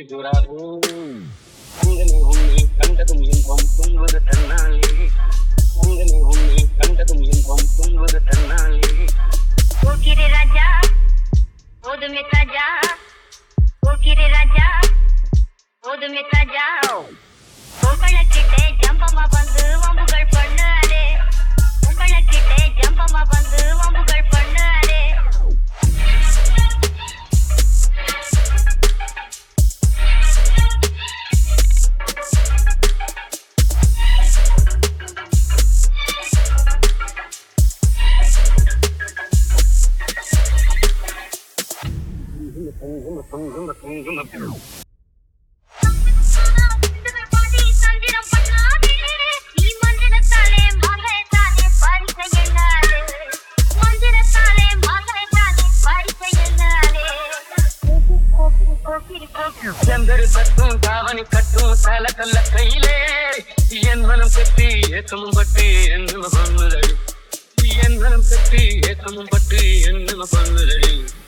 கெஞ்சுகிறாரோ அங்கனே உன்னை கண்டதும் இன்பம் துன்பது தன்னாலே அங்கனே உன்னை கண்டதும் இன்பம் துன்பது தன்னாலே ஓகிரே ராஜா ஓதுமே தாஜா ஓகிரே ராஜா ஓதுமே தாஜா உங்களக்கிட்டே ஜம்பமா வந்து வம்புகள் பண்ணாதே உங்களக்கிட்டே ஜம்பமா வந்து வம்புகள் பண்ணாதே செந்தரு கட்டும் தாவணி கட்டும் தல கல்ல கையிலே என் மனம் கட்டி ஏக்கமும் பட்டு என்ன பண்ணுதடி என் மனம் கட்டி ஏக்கமும் பட்டு என்ன பண்ணுதடி